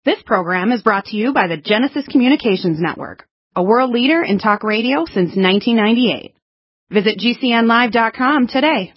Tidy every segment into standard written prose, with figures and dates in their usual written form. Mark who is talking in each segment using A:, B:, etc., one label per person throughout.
A: This program is brought to you by the Genesis Communications Network, a world leader in talk radio since 1998. Visit GCNlive.com today.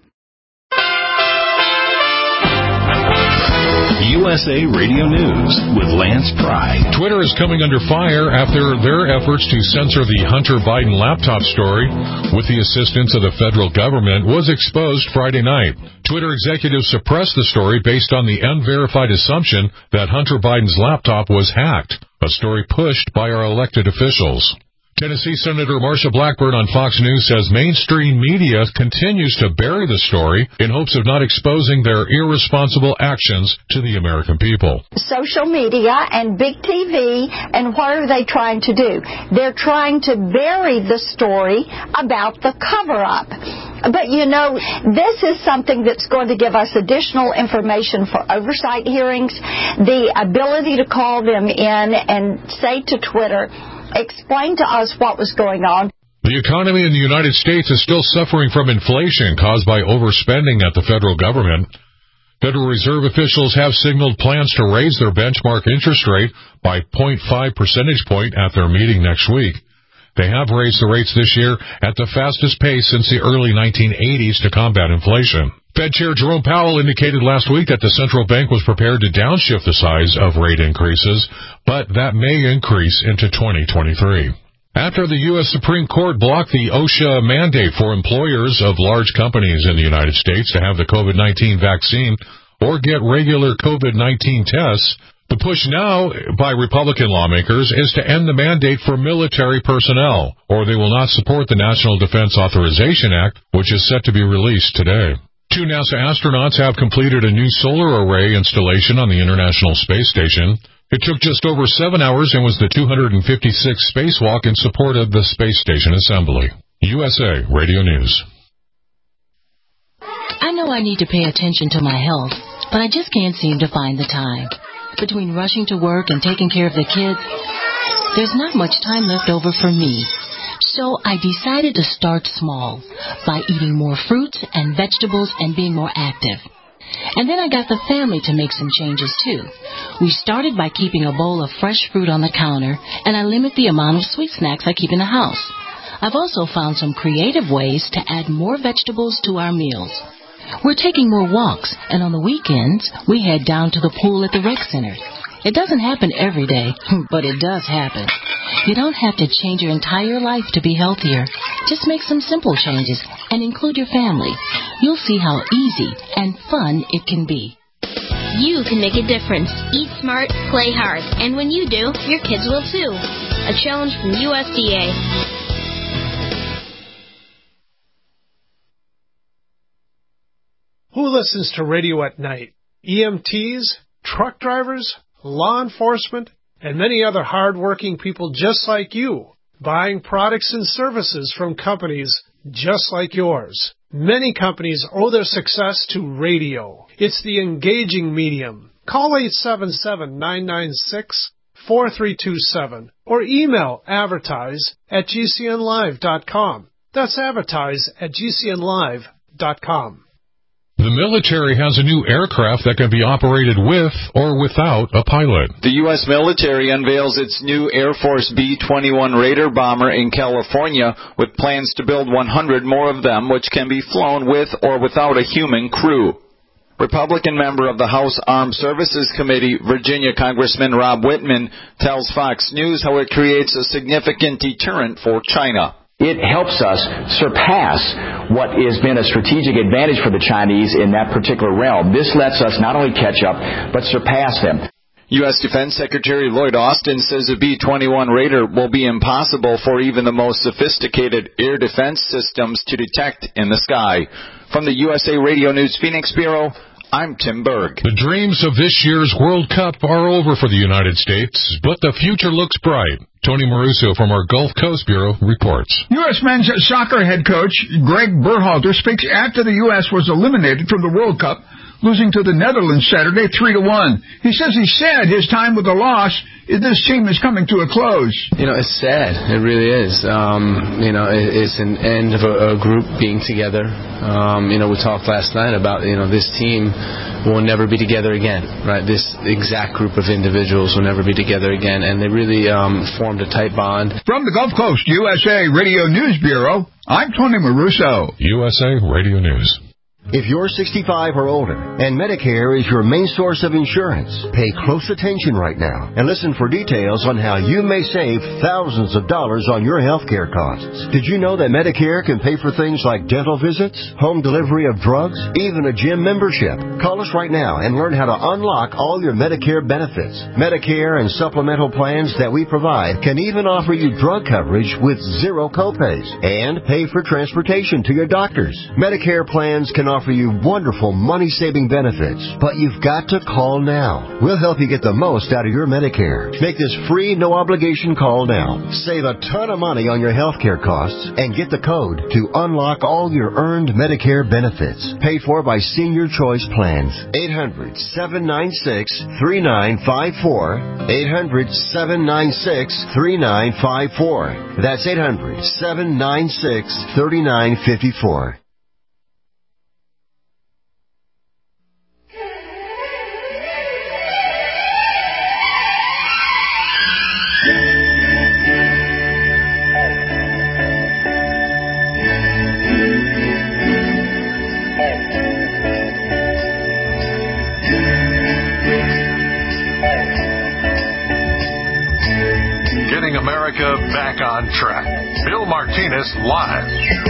B: USA Radio News with Lance Pry.
C: Twitter is coming under fire after their efforts to censor the Hunter Biden laptop story with the assistance of the federal government was exposed Friday night. Twitter executives suppressed the story based on the unverified assumption that Hunter Biden's laptop was hacked, a story pushed by our elected officials. Tennessee Senator Marsha Blackburn on Fox News says mainstream media continues to bury the story in hopes of not exposing their irresponsible actions to the American people.
D: Social media and big TV, and what are they trying to do? They're trying to bury the story about the cover-up. But, you know, this is something that's going to give us additional information for oversight hearings, the ability to call them in and say to Twitter, explain to us what was going on.
C: The economy in the United States is still suffering from inflation caused by overspending at the federal government. Federal Reserve officials have signaled plans to raise their benchmark interest rate by 0.5 percentage point at their meeting next week. They have raised the rates this year at the fastest pace since the early 1980s to combat inflation. Fed Chair Jerome Powell indicated last week that the central bank was prepared to downshift the size of rate increases, but that may increase into 2023. After the U.S. Supreme Court blocked the OSHA mandate for employers of large companies in the United States to have the COVID-19 vaccine or get regular COVID-19 tests, the push now by Republican lawmakers is to end the mandate for military personnel, or they will not support the National Defense Authorization Act, which is set to be released today. 2 NASA astronauts have completed a new solar array installation on the International Space Station. It took just over 7 hours and was the 256th spacewalk in support of the space station assembly. USA Radio News.
E: I know I need to pay attention to my health, but I just can't seem to find the time. Between rushing to work and taking care of the kids, there's not much time left over for me. So I decided to start small by eating more fruits and vegetables and being more active. And then I got the family to make some changes too. We started by keeping a bowl of fresh fruit on the counter, and I limit the amount of sweet snacks I keep in the house. I've also found some creative ways to add more vegetables to our meals. We're taking more walks, and on the weekends, we head down to the pool at the rec center. It doesn't happen every day, but it does happen. You don't have to change your entire life to be healthier. Just make some simple changes and include your family. You'll see how easy and fun it can be.
F: You can make a difference. Eat smart, play hard. And when you do, your kids will too. A challenge from USDA.
G: Who listens to radio at night? EMTs, truck drivers, law enforcement, and many other hard-working people just like you, buying products and services from companies just like yours. Many companies owe their success to radio. It's the engaging medium. Call 877-996-4327 or email advertise@gcnlive.com. That's advertise@gcnlive.com.
C: The military has a new aircraft that can be operated with or without a pilot.
H: The U.S. military unveils its new Air Force B-21 Raider bomber in California with plans to build 100 more of them, which can be flown with or without a human crew. Republican member of the House Armed Services Committee, Virginia Congressman Rob Whitman, tells Fox News how it creates a significant deterrent for China.
I: It helps us surpass what has been a strategic advantage for the Chinese in that particular realm. This lets us not only catch up, but surpass them.
H: U.S. Defense Secretary Lloyd Austin says a B-21 Raider will be impossible for even the most sophisticated air defense systems to detect in the sky. From the USA Radio News Phoenix Bureau, I'm Tim Berg.
C: The dreams of this year's World Cup are over for the United States, but the future looks bright. Tony Maruso from our Gulf Coast Bureau reports.
J: U.S. men's soccer head coach Greg Berhalter speaks after the U.S. was eliminated from the World Cup losing to the Netherlands Saturday 3-1. He says he's sad his time with the loss. This team is coming to a close.
K: It's sad. It really is. It's an end of a group being together. We talked last night about, this team will never be together again, right? This exact group of individuals will never be together again, and they really formed a tight bond.
J: From the Gulf Coast USA Radio News Bureau, I'm Tony Maruso.
C: USA Radio News.
L: If you're 65 or older and Medicare is your main source of insurance, pay close attention right now and listen for details on how you may save thousands of dollars on your health care costs. Did you know that Medicare can pay for things like dental visits, home delivery of drugs, even a gym membership? Call us right now and learn how to unlock all your Medicare benefits. Medicare and supplemental plans that we provide can even offer you drug coverage with zero copays and pay for transportation to your doctors. Medicare plans can offer you wonderful money-saving benefits, but you've got to call now. We'll help you get the most out of your Medicare. Make this free, no-obligation call now. Save a ton of money on your health care costs and get the code to unlock all your earned Medicare benefits. Paid for by Senior Choice Plans. 800-796-3954. 800-796-3954. That's 800-796-3954.
C: America back on track. Bill Martinez live.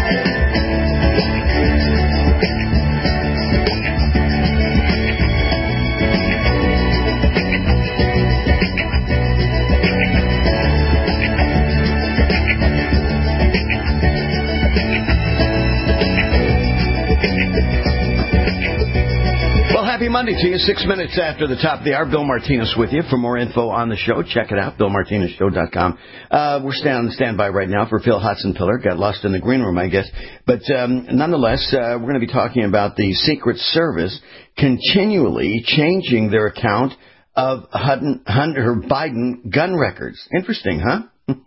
M: Happy Monday to you. 6 minutes after the top of the hour. Bill Martinez with you. For more info on the show, check it out, BillMartinezShow.com. We're on standby right now for Phil Hotzenpiller. Got lost in the green room, I guess. But nonetheless, we're going to be talking about the Secret Service continually changing their account of Hunter Biden gun records. Interesting, huh?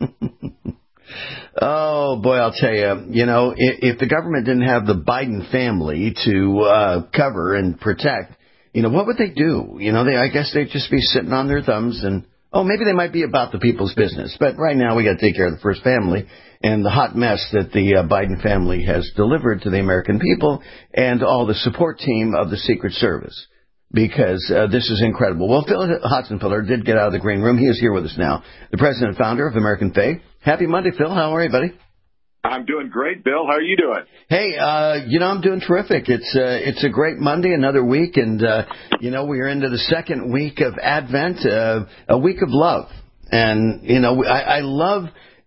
M: Oh, boy, I'll tell you, if the government didn't have the Biden family to cover and protect, what would they do? I guess they'd just be sitting on their thumbs and, maybe they might be about the people's business. But right now we got to take care of the first family and the hot mess that the Biden family has delivered to the American people and all the support team of the Secret Service. Because this is incredible. Well, Phil Hotzenpiller did get out of the green room. He is here with us now, the president and founder of American Faith. Happy Monday, Phil. How are you, buddy?
N: I'm doing great, Bill. How are you doing?
M: Hey, I'm doing terrific. It's a great Monday, another week, and we are into the second week of Advent, a week of love, and I love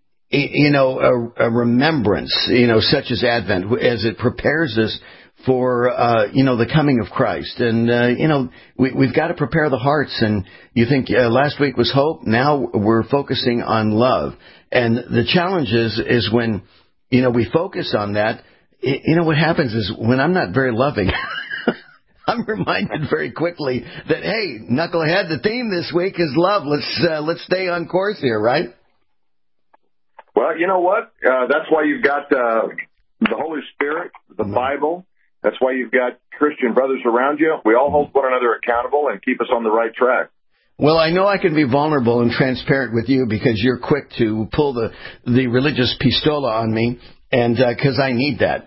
M: a remembrance, such as Advent, as it prepares us for the coming of Christ, and we've got to prepare the hearts. And you think last week was hope, now we're focusing on love, and the challenge is when we focus on that. What happens is when I'm not very loving, I'm reminded very quickly that hey, knucklehead, the theme this week is love. Let's stay on course here, right?
N: Well, you know what? That's why you've got the Holy Spirit, the Bible. That's why you've got Christian brothers around you. We all hold one another accountable and keep us on the right track.
M: Well, I know I can be vulnerable and transparent with you because you're quick to pull the religious pistola on me, and because I need that.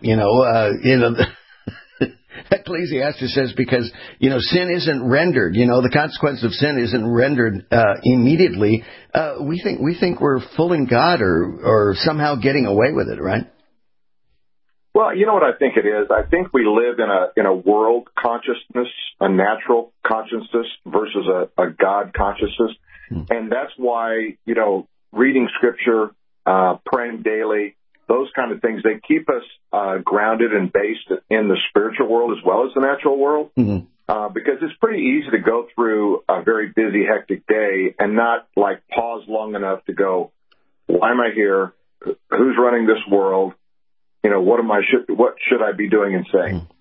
M: Ecclesiastes says because sin isn't rendered. The consequence of sin isn't rendered immediately. We think we're fooling God or somehow getting away with it, right?
N: Well, you know what I think it is? I think we live in a world consciousness, a natural consciousness versus a God consciousness. And that's why, reading scripture, praying daily, those kind of things, they keep us grounded and based in the spiritual world as well as the natural world. Mm-hmm. Because it's pretty easy to go through a very busy, hectic day and not pause long enough to go, why am I here? Who's running this world? What should I be doing and saying?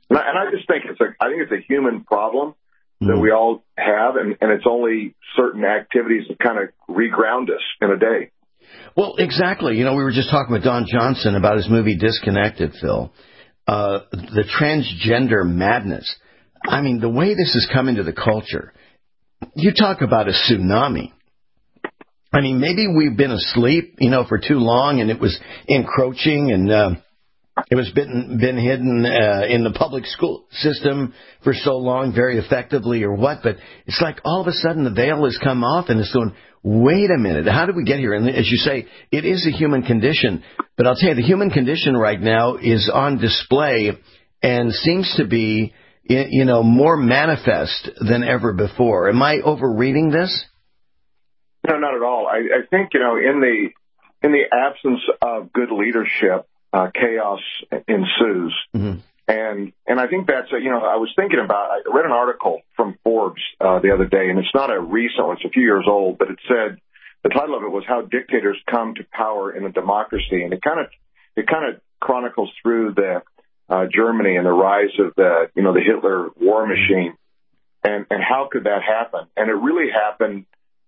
N: And I just think it's a human problem that we all have, and it's only certain activities that kind of reground us in a day.
M: Well, exactly. We were just talking with Don Johnson about his movie Disconnected, Phil. The transgender madness. I mean, the way this has come into the culture, you talk about a tsunami. I mean, maybe we've been asleep, for too long, and it was encroaching, and it was been hidden in the public school system for so long, very effectively, or what. But it's like all of a sudden the veil has come off, and it's going, wait a minute, how did we get here? And as you say, it is a human condition. But I'll tell you, the human condition right now is on display and seems to be, more manifest than ever before. Am I overreading this?
N: No, not at all. I think, in the absence of good leadership, chaos ensues. Mm-hmm. And I think that's, I was thinking about, I read an article from Forbes the other day, and it's not a recent one, it's a few years old, but it said, the title of it was How Dictators Come to Power in a Democracy. And it kind of chronicles through the Germany and the rise of the Hitler war machine, and how could that happen? And it really happened,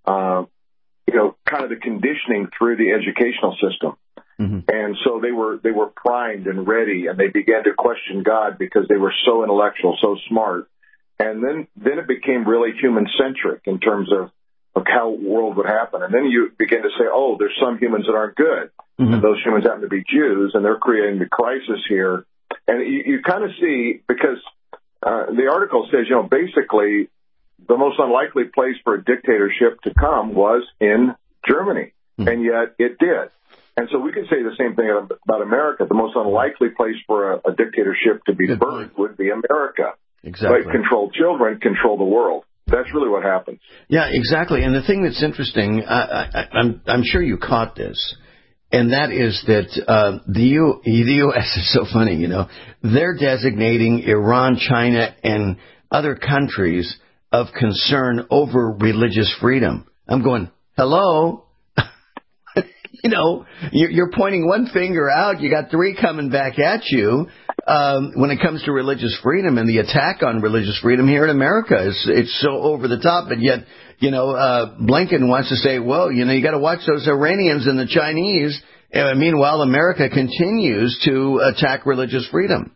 N: kind of the conditioning through the educational system. Mm-hmm. And so they were primed and ready, and they began to question God because they were so intellectual, so smart. And then it became really human-centric in terms of how the world would happen. And then you begin to say, oh, there's some humans that aren't good. Mm-hmm. And those humans happen to be Jews, and they're creating the crisis here. And you kind of see, because the article says, basically the most unlikely place for a dictatorship to come was in Germany, and yet it did. And so we can say the same thing about America. The most unlikely place for a dictatorship to be birthed would be America.
M: Exactly.
N: But control children, control the world. That's really what happens.
M: Yeah, exactly. And the thing that's interesting, I'm sure you caught this, and that is that the U.S. is so funny, they're designating Iran, China, and other countries of concern over religious freedom. I'm going, hello? You're pointing one finger out. You got three coming back at you when it comes to religious freedom, and the attack on religious freedom here in America it's so over the top. But yet, Blinken wants to say, well, you got to watch those Iranians and the Chinese. Meanwhile, America continues to attack religious freedom.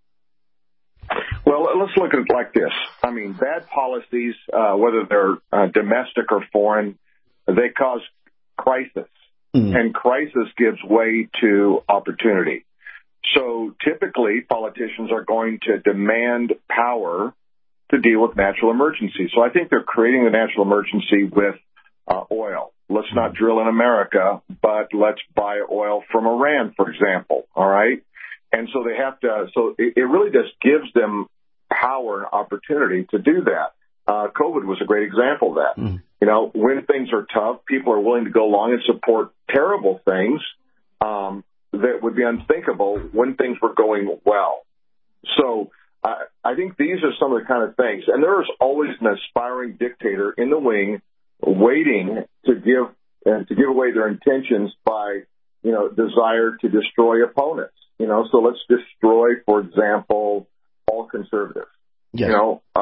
N: Well, let's look at it like this. I mean, bad policies, whether they're domestic or foreign, they cause crisis. Mm-hmm. And crisis gives way to opportunity. So typically, politicians are going to demand power to deal with natural emergencies. So I think they're creating the natural emergency with oil. Let's not drill in America, but let's buy oil from Iran, for example. All right? And so they have to, so it really just gives them power and opportunity to do that. COVID was a great example of that. Mm. When things are tough, people are willing to go along and support terrible things that would be unthinkable when things were going well. So I think these are some of the kind of things. And there is always an aspiring dictator in the wing waiting to give away their intentions by, desire to destroy opponents. So let's destroy, for example, all conservatives. Yes.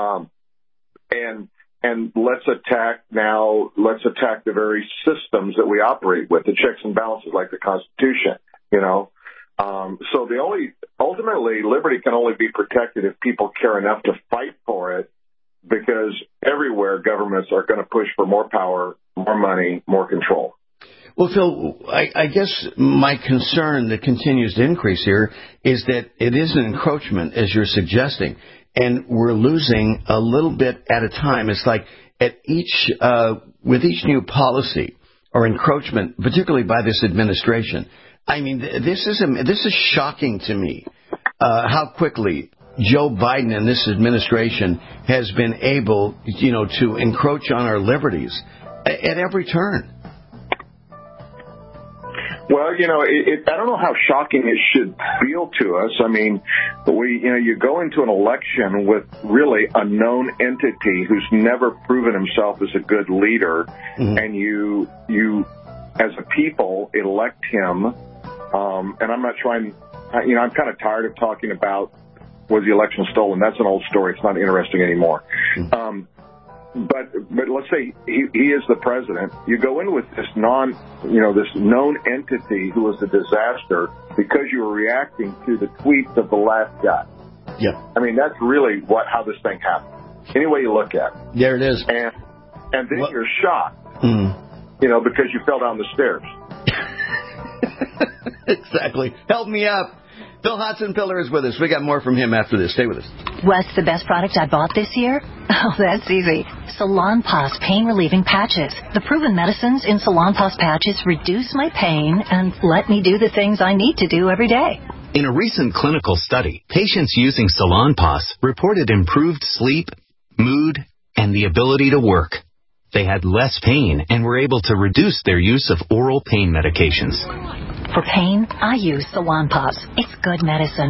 N: And let's attack the very systems that we operate with, the checks and balances like the Constitution, So ultimately, liberty can only be protected if people care enough to fight for it, because everywhere governments are going to push for more power, more money, more control.
M: Well, Phil, I guess my concern that continues to increase here is that it is an encroachment, as you're suggesting. And we're losing a little bit at a time. It's like with each new policy or encroachment, particularly by this administration. I mean, this is shocking to me, how quickly Joe Biden and this administration has been able, to encroach on our liberties at every turn.
N: Well, I don't know how shocking it should feel to us. I mean, you go into an election with really a known entity who's never proven himself as a good leader, mm-hmm. and you as a people elect him. And I'm not trying. I'm kind of tired of talking about was the election stolen? That's an old story. It's not interesting anymore. But let's say he is the president. You go in with this this known entity who is a disaster because you were reacting to the tweets of the last guy.
M: Yeah.
N: I mean, that's really how this thing happened. Any way you look at it.
M: There it is.
N: And then you're shocked, because you fell down the stairs.
M: Exactly. Help me up. Bill Hodson-Pillar is with us. We got more from him after this. Stay with us.
O: What's the best product I bought this year? Oh, that's easy. Salonpas pain-relieving patches. The proven medicines in Salonpas patches reduce my pain and let me do the things I need to do every day.
P: In a recent clinical study, patients using Salonpas reported improved sleep, mood, and the ability to work. They had less pain and were able to reduce their use of oral pain medications.
O: For pain, I use Salonpas. It's good medicine.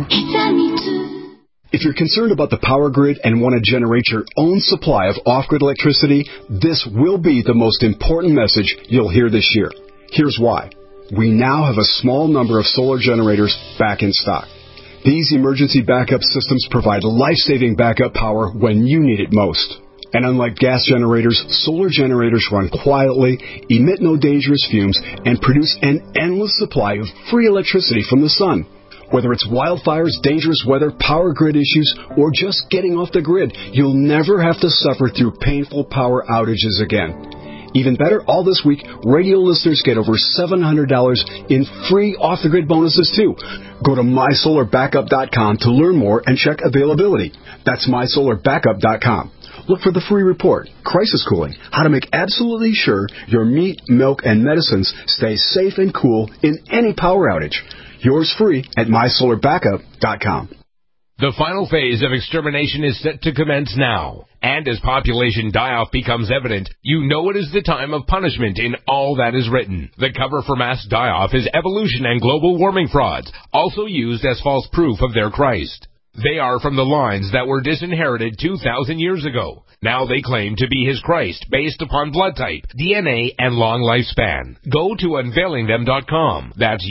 Q: If you're concerned about the power grid and want to generate your own supply of off-grid electricity, this will be the most important message you'll hear this year. Here's why. We now have a small number of solar generators back in stock. These emergency backup systems provide life-saving backup power when you need it most. And unlike gas generators, solar generators run quietly, emit no dangerous fumes, and produce an endless supply of free electricity from the sun. Whether it's wildfires, dangerous weather, power grid issues, or just getting off the grid, you'll never have to suffer through painful power outages again. Even better, all this week, radio listeners get over $700 in free off-the-grid bonuses, too. Go to MySolarBackup.com to learn more and check availability. That's MySolarBackup.com. Look for the free report, Crisis Cooling, how to make absolutely sure your meat, milk, and medicines stay safe and cool in any power outage. Yours free at MySolarBackup.com.
R: The final phase of extermination is set to commence now. And as population die-off becomes evident, you know it is the time of punishment in all that is written. The cover for mass die-off is evolution and global warming frauds, also used as false proof of their Christ. They are from the lines that were disinherited 2,000 years ago. Now they claim to be his Christ based upon blood type, DNA, and long lifespan. Go to unveilingthem.com. That's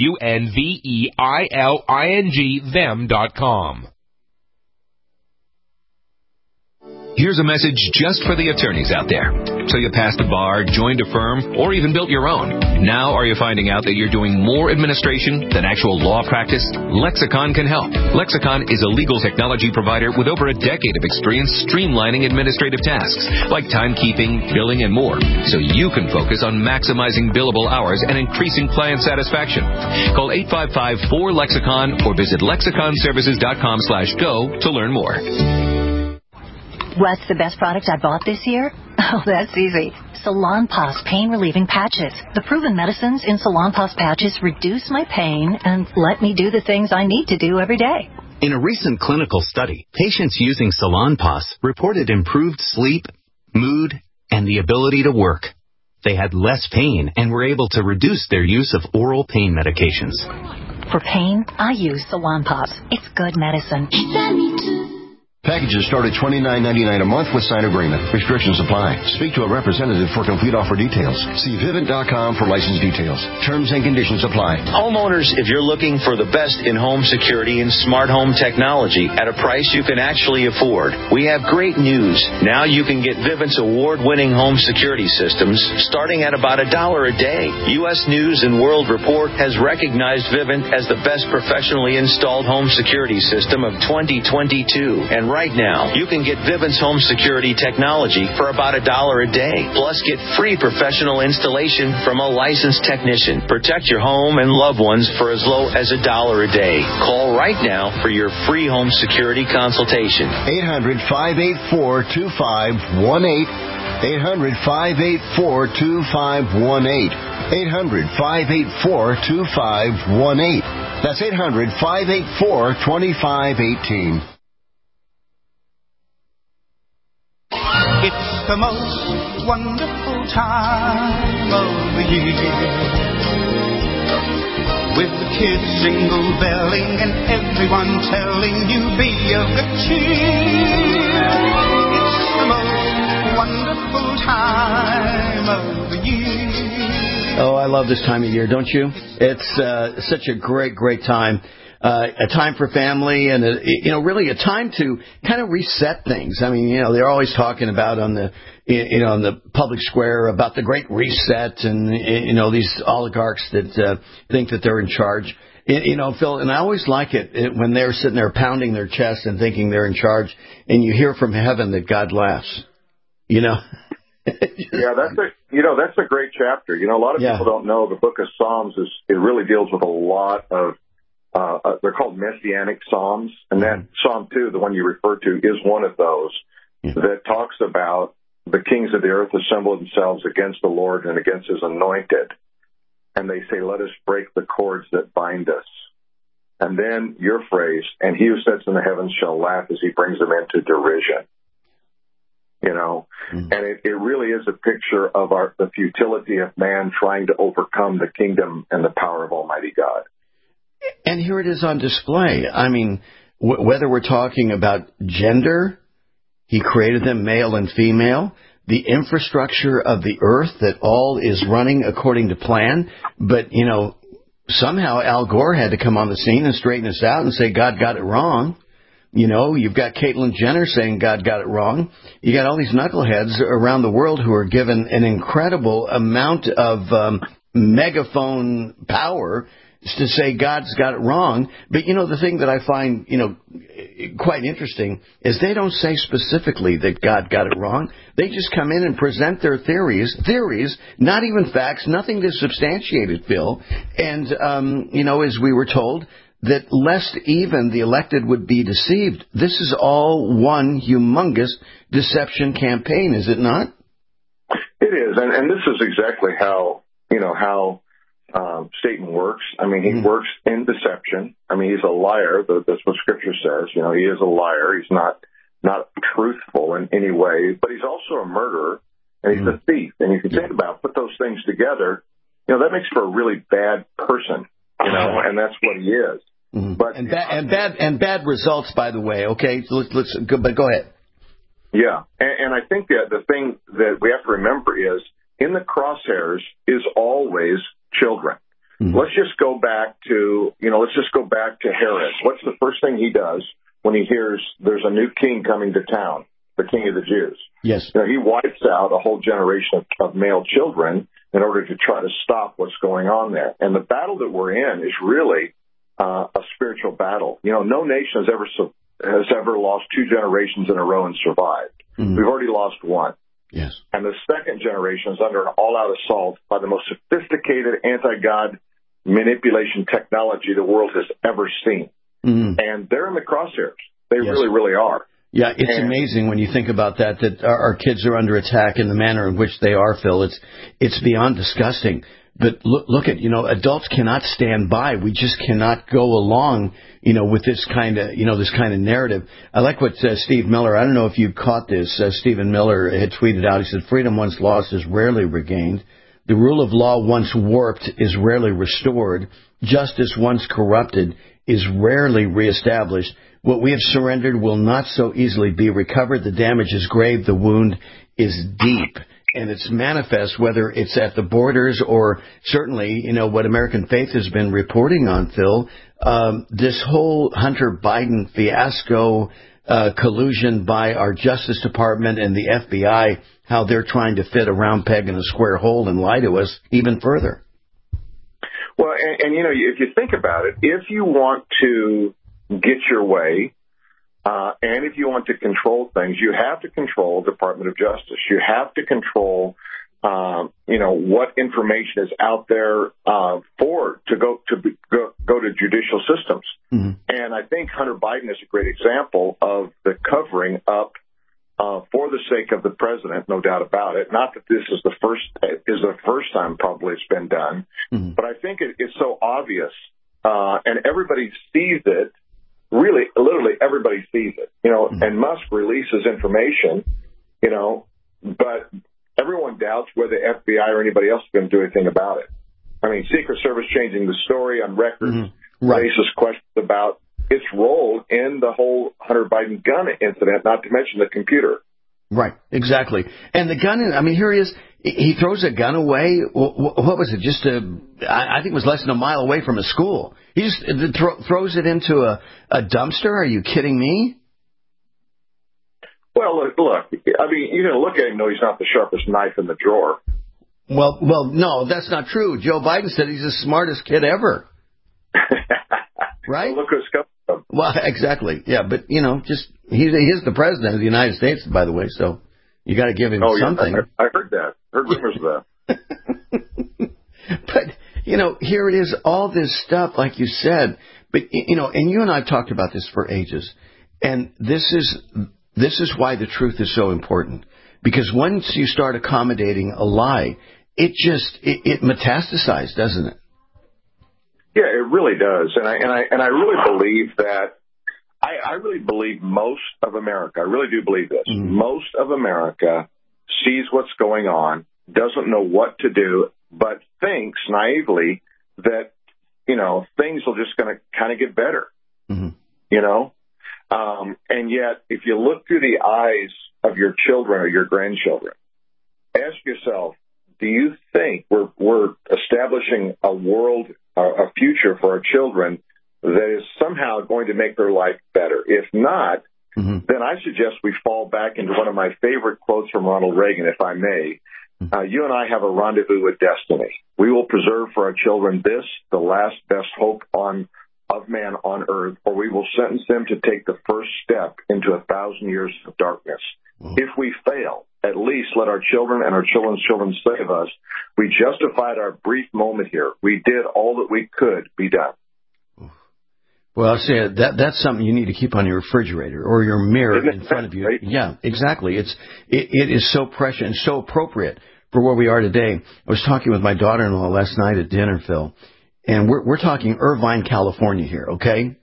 R: UNVEILING them.com.
S: Here's a message just for the attorneys out there. So you passed a bar, joined a firm, or even built your own. Now are you finding out that you're doing more administration than actual law practice? Lexicon can help. Lexicon is a legal technology provider with over a decade of experience streamlining administrative tasks like timekeeping, billing, and more, so you can focus on maximizing billable hours and increasing client satisfaction. Call 855-4LEXICON or visit lexiconservices.com/go to learn more.
O: What's the best product I bought this year? Oh, that's easy. Salonpas pain-relieving patches. The proven medicines in Salonpas patches reduce my pain and let me do the things I need to do every day.
P: In a recent clinical study, patients using Salonpas reported improved sleep, mood, and the ability to work. They had less pain and were able to reduce their use of oral pain medications.
O: For pain, I use Salonpas. It's good medicine.
L: Packages start at $29.99 a month with sign agreement. Restrictions apply. Speak to a representative for complete offer details. See Vivint.com for license details. Terms and conditions apply.
T: Homeowners, if you're looking for the best in-home security and smart home technology at a price you can actually afford, we have great news. Now you can get Vivint's award-winning home security systems starting at about $1 a day. U.S. News and World Report has recognized Vivint as the best professionally installed home security system of 2022. And right now, you can get Vivint's home security technology for about $1 a day. Plus, get free professional installation from a licensed technician. Protect your home and loved ones for as low as $1 a day. Call right now for your free home security consultation.
L: 800-584-2518. 800-584-2518. 800-584-2518. That's 800-584-2518.
U: It's the most wonderful time of the year, with the kids jingle-belling and everyone telling you be of good cheer. It's the most wonderful time of the year.
M: Oh, I love this time of year, don't you? It's such a great, great time. a time for family, and really a time to kind of reset things. I mean, they're always talking about on the on the public square about the Great Reset, and these oligarchs that think that they're in charge. Phil, and I always like it when they're sitting there pounding their chest and thinking they're in charge, and you hear from heaven that God laughs.
N: Yeah, that's a great chapter. A lot of people don't know the book of Psalms it really deals with a lot of they're called messianic psalms, and that Psalm 2, the one you referred to, is one of those that talks about the kings of the earth assemble themselves against the Lord and against his anointed, and they say, let us break the cords that bind us. And then your phrase, and he who sits in the heavens shall laugh as he brings them into derision. And it really is a picture of the futility of man trying to overcome the kingdom and the power of Almighty God.
M: And here it is on display. I mean, whether we're talking about gender, he created them male and female, the infrastructure of the earth, that all is running according to plan. But, somehow Al Gore had to come on the scene and straighten us out and say God got it wrong. You've got Caitlyn Jenner saying God got it wrong. You got all these knuckleheads around the world who are given an incredible amount of megaphone power to say God's got it wrong. But, the thing that I find, quite interesting is they don't say specifically that God got it wrong. They just come in and present their theories, not even facts, nothing to substantiate it, Phil. And, as we were told, that lest even the elected would be deceived. This is all one humongous deception campaign, is it not?
N: It is, and this is exactly how Satan works. I mean, he works in deception. I mean, he's a liar. That's what Scripture says. He is a liar. He's not truthful in any way, but he's also a murderer, and he's a thief. And if you think about put those things together, that makes for a really bad person. And that's what he is. But
M: and bad results, by the way. Okay, let's but go ahead.
N: Yeah, and I think that the thing that we have to remember is in the crosshairs is always children. Let's just go back to Herod. What's the first thing he does when he hears there's a new king coming to town, the king of the Jews?
M: Yes.
N: He wipes out a whole generation of male children in order to try to stop what's going on there. And the battle that we're in is really a spiritual battle. No nation has ever lost 2 generations in a row and survived. We've already lost one.
M: Yes.
N: And the second generation is under an all-out assault by the most sophisticated anti-God manipulation technology the world has ever seen. And they're in the crosshairs. They really, really are.
M: Yeah, it's amazing when you think about that our kids are under attack in the manner in which they are, Phil. It's beyond disgusting. But look at, adults cannot stand by. We just cannot go along, with this kind of narrative. I like what Steve Miller, I don't know if you caught this, Stephen Miller had tweeted out, he said, freedom once lost is rarely regained. The rule of law once warped is rarely restored. Justice once corrupted is rarely reestablished. What we have surrendered will not so easily be recovered. The damage is grave. The wound is deep. And it's manifest, whether it's at the borders or certainly, what American Faith has been reporting on, Phil. This whole Hunter Biden fiasco, collusion by our Justice Department and the FBI, how they're trying to fit a round peg in a square hole and lie to us even further.
N: Well, and if you think about it, if you want to get your way, and if you want to control things, you have to control Department of Justice. You have to control, what information is out there to go to judicial systems. And I think Hunter Biden is a great example of the covering up for the sake of the president, no doubt about it. Not that this is the first time probably it's been done, but I think it's so obvious, and everybody sees it. Really, literally everybody sees it, and Musk releases information, but everyone doubts whether the FBI or anybody else is going to do anything about it. I mean, Secret Service changing the story on records raises questions about its role in the whole Hunter Biden gun incident, not to mention the computer.
M: Right, exactly. And the gun, here he is. He throws a gun away. What was it? I think it was less than a mile away from a school. He just throws it into a dumpster. Are you kidding me?
N: Well, look. You're going to look at him and know he's not the sharpest knife in the drawer.
M: Well, no, that's not true. Joe Biden said he's the smartest kid ever. Right?
N: Well, look who's coming.
M: Well, exactly. Yeah, but he's the president of the United States, by the way. So you got to give him something.
N: Yeah, I heard that. Heard rumors of that.
M: But here it is, all this stuff, like you said. But and you and I've talked about this for ages, and this is why the truth is so important. Because once you start accommodating a lie, it metastasizes, doesn't it?
N: Yeah, it really does, and I really believe that. I really believe most of America. I really do believe this. Mm-hmm. Most of America sees what's going on, doesn't know what to do, but thinks naively that things are just going to kind of get better. Mm-hmm. And yet, if you look through the eyes of your children or your grandchildren, ask yourself, do you think we're establishing a world, a future for our children that is somehow going to make their life better? If not, then I suggest we fall back into one of my favorite quotes from Ronald Reagan, if I may. You and I have a rendezvous with destiny. We will preserve for our children this, the last best hope of man on earth, or we will sentence them to take the first step into 1,000 years of darkness. If we fail, at least let our children and our children's children say of us, we justified our brief moment here. We did all that we could be done.
M: Well, I'll say that's something you need to keep on your refrigerator or your mirror in front of you. Right? Yeah, exactly. It is so precious and so appropriate for where we are today. I was talking with my daughter-in-law last night at dinner, Phil, and we're talking Irvine, California here, okay?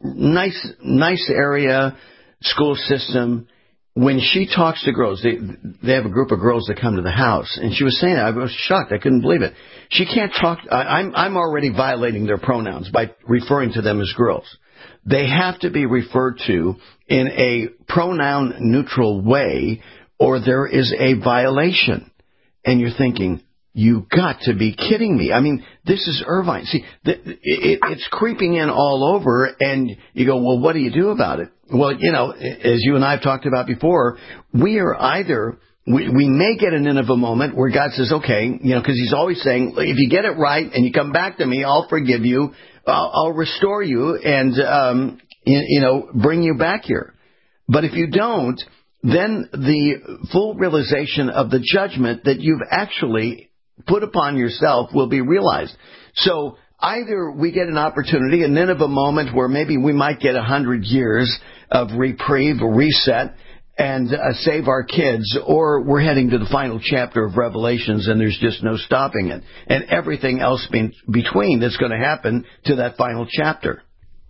M: Nice area, school system. When she talks to girls, they have a group of girls that come to the house, and she was saying, I was shocked, I couldn't believe it. She can't talk. I'm already violating their pronouns by referring to them as girls. They have to be referred to in a pronoun neutral way, or there is a violation. And you're thinking, you got to be kidding me. This is Irvine. See, it's creeping in all over, and you go, well, what do you do about it? Well, as you and I have talked about before, we are either, we may get an Nineveh moment where God says, okay, because he's always saying, if you get it right and you come back to me, I'll forgive you, I'll restore you and, bring you back here. But if you don't, then the full realization of the judgment that you've actually put upon yourself will be realized. So either we get an opportunity, a Nineveh moment where maybe we might get 100 years of reprieve, reset, and save our kids, or we're heading to the final chapter of Revelations and there's just no stopping it. And everything else between that's going to happen to that final chapter.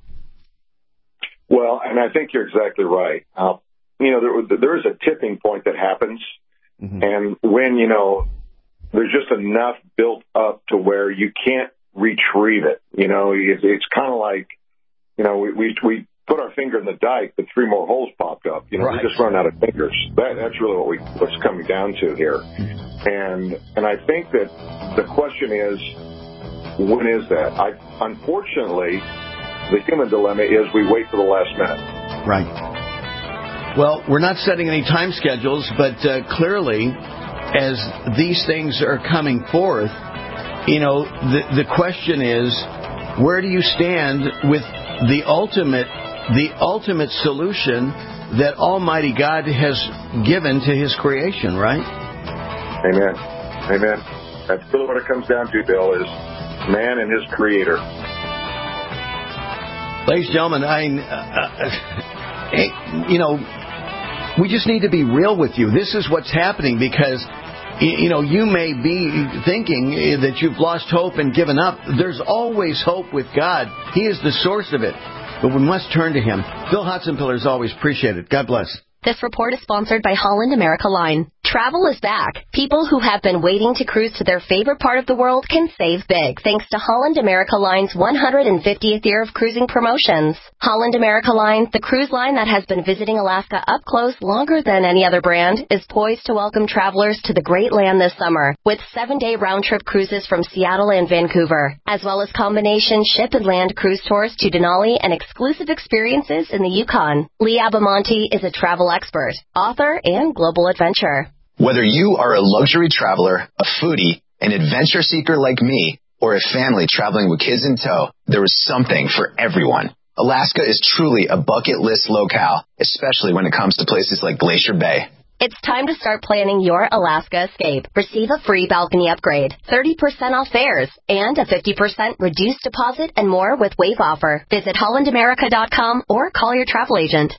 N: Well, and I think you're exactly right. There is a tipping point that happens, and when, there's just enough built up to where you can't retrieve it. It's kind of like, we put our finger in the dike, but 3 more holes popped up. Right. We just run out of fingers. That's really what's coming down to here. And I think that the question is, when is that? Unfortunately, the human dilemma is we wait for the last minute.
M: Right. Well, we're not setting any time schedules, but clearly, as these things are coming forth, the question is, where do you stand with the ultimate solution that Almighty God has given to His creation, right?
N: Amen. Amen. That's really what it comes down to, Bill, is man and his Creator.
M: Ladies and gentlemen, we just need to be real with you. This is what's happening because, you may be thinking that you've lost hope and given up. There's always hope with God. He is the source of it. But we must turn to Him. Phil Hotzenpiller is always appreciated. God bless.
A: This report is sponsored by Holland America Line. Travel is back. People who have been waiting to cruise to their favorite part of the world can save big thanks to Holland America Line's 150th year of cruising promotions. Holland America Line, the cruise line that has been visiting Alaska up close longer than any other brand, is poised to welcome travelers to the great land this summer with 7-day round-trip cruises from Seattle and Vancouver, as well as combination ship and land cruise tours to Denali and exclusive experiences in the Yukon. Lee Abamonte is a travel expert, author, and global adventurer.
V: Whether you are a luxury traveler, a foodie, an adventure seeker like me, or a family traveling with kids in tow, there is something for everyone. Alaska is truly a bucket list locale, especially when it comes to places like Glacier Bay.
A: It's time to start planning your Alaska escape. Receive a free balcony upgrade, 30% off fares, and a 50% reduced deposit and more with Wave Offer. Visit hollandamerica.com or call your travel agent.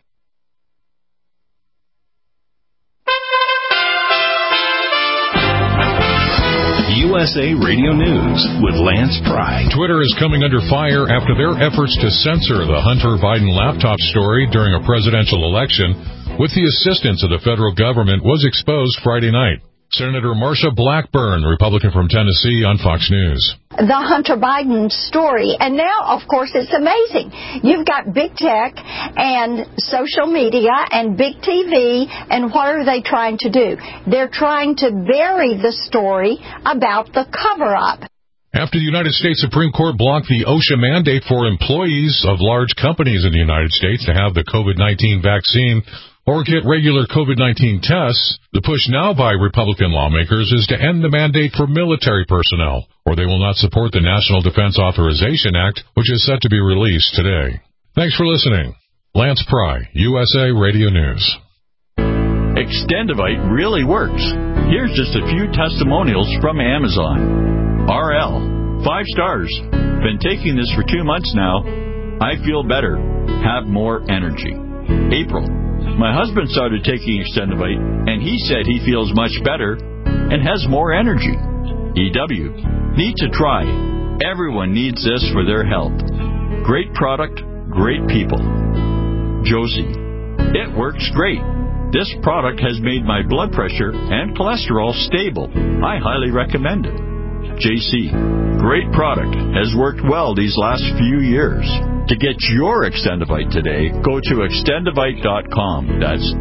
B: USA Radio News with Lance Pry.
C: Twitter is coming under fire after their efforts to censor the Hunter Biden laptop story during a presidential election with the assistance of the federal government was exposed Friday night. Senator Marsha Blackburn, Republican from Tennessee, on Fox News.
D: The Hunter Biden story. And now, of course, it's amazing. You've got big tech and social media and big TV, and what are they trying to do? They're trying to bury the story about the cover-up.
C: After the United States Supreme Court blocked the OSHA mandate for employees of large companies in the United States to have the COVID-19 vaccine or get regular COVID-19 tests, the push now by Republican lawmakers is to end the mandate for military personnel, or they will not support the National Defense Authorization Act, which is set to be released today. Thanks for listening. Lance Pry, USA Radio News.
W: Extendivite really works. Here's just a few testimonials from Amazon. RL, 5 stars. Been taking this for 2 months now. I feel better. Have more energy. April, my husband started taking Extendivite, and he said he feels much better and has more energy. EW, need to try. Everyone needs this for their health. Great product, great people. Josie, it works great. This product has made my blood pressure and cholesterol stable. I highly recommend it. JC, great product. Has worked well these last few years. To get your Extendivite today, go to extendivite.com. That's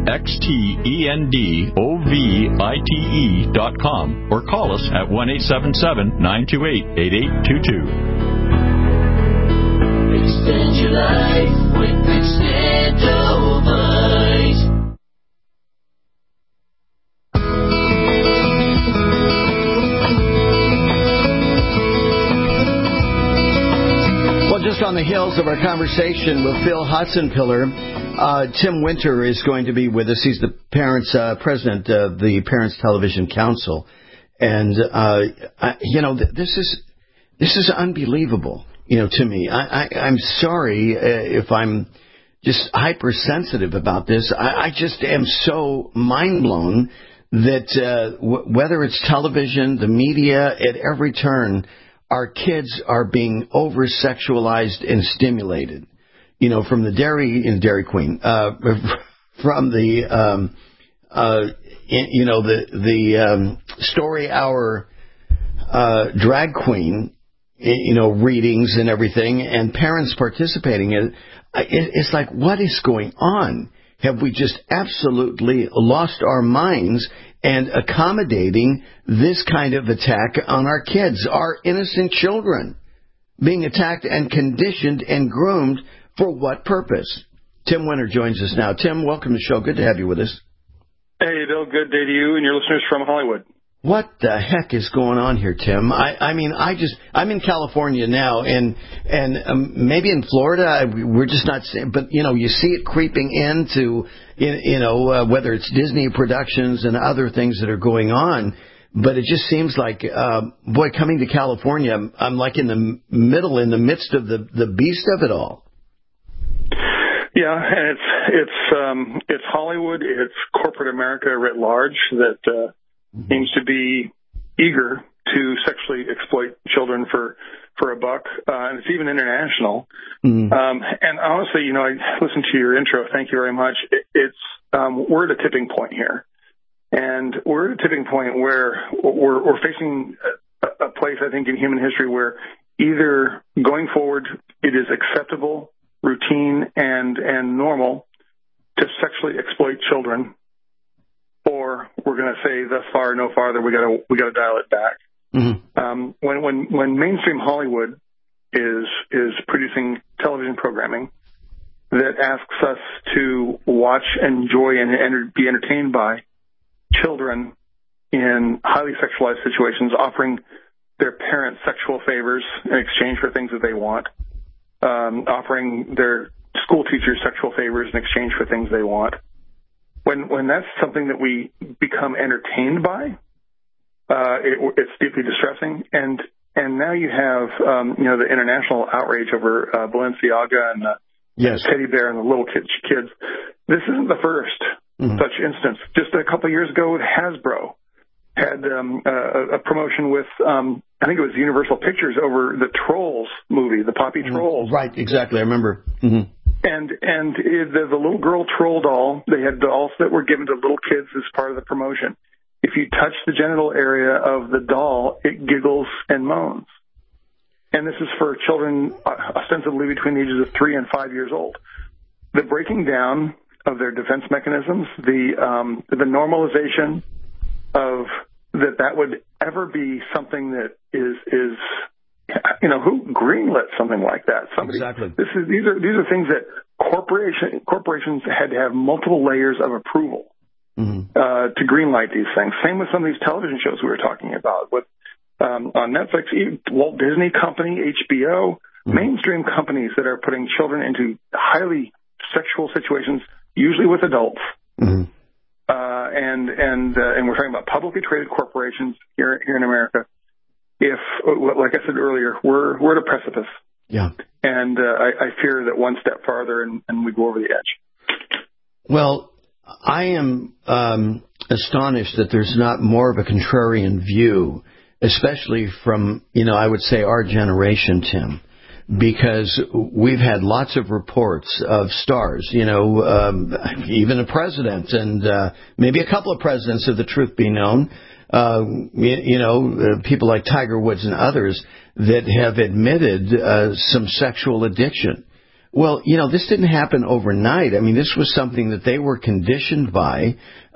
W: XTENDOVITE.com or call us at 1-877-928-8822.
U: Extend your life with Extendivite.
M: Just on the heels of our conversation with Phil Hotzenpiller, Tim Winter is going to be with us. He's the president of the Parents Television Council, and this is unbelievable. To me, I'm sorry if I'm just hypersensitive about this. I just am so mind blown that whether it's television, the media, at every turn, our kids are being over-sexualized and stimulated, from the Dairy Queen, from the, the story hour drag queen, readings and everything, and parents participating in it. It's like, what is going on? Have we just absolutely lost our minds and accommodating this kind of attack on our kids, our innocent children, being attacked and conditioned and groomed for what purpose? Tim Winter joins us now. Tim, welcome to the show. Good to have you with us.
X: Hey, Bill. Good day to you and your listeners from Hollywood.
M: What the heck is going on here, Tim? I'm in California now, and maybe in Florida, we're just not seeing, but you see it creeping into, whether it's Disney productions and other things that are going on, but it just seems like, coming to California, I'm like in the midst of the beast of it all.
X: Yeah, and it's Hollywood, it's corporate America writ large that seems to be eager to sexually exploit children for a buck, and it's even international. And honestly, I listened to your intro. Thank you very much. We're at a tipping point here, And we're at a tipping point where we're facing a place, I think, in human history where either going forward it is acceptable, routine, and normal to sexually exploit children, or we're going to say thus far, no farther. We got to dial it back. Mm-hmm. When mainstream Hollywood is producing television programming that asks us to watch, enjoy, and be entertained by children in highly sexualized situations, offering their parents sexual favors in exchange for things that they want, offering their school teachers sexual favors in exchange for things they want. When that's something that we become entertained by, it's deeply distressing. And now you have the international outrage over Balenciaga and Teddy Bear and the little kids. This isn't the first such instance. Just a couple of years ago, Hasbro had a promotion with, I think it was Universal Pictures, over the Trolls movie, the Poppy Trolls.
M: Right, exactly. I remember. Mm-hmm.
X: And the little girl troll doll, they had dolls that were given to little kids as part of the promotion. If you touch the genital area of the doll, it giggles and moans. And this is for children ostensibly between the ages of 3 and 5 years old. The breaking down of their defense mechanisms, the normalization of that would ever be something that is who greenlit something like that? Somebody. Exactly. These are things that corporations had to have multiple layers of approval to greenlight these things. Same with some of these television shows we were talking about with on Netflix, Walt Disney Company, HBO, mainstream companies that are putting children into highly sexual situations, usually with adults. And we're talking about publicly traded corporations here in America. If, like I said earlier, we're at a precipice. Yeah. And I fear that one step farther and we go over the edge.
M: Well, I am astonished that there's not more of a contrarian view, especially from, I would say our generation, Tim, because we've had lots of reports of stars, even a president and maybe a couple of presidents, if the truth be known, people like Tiger Woods and others that have admitted some sexual addiction. Well, this didn't happen overnight. I mean, this was something that they were conditioned by.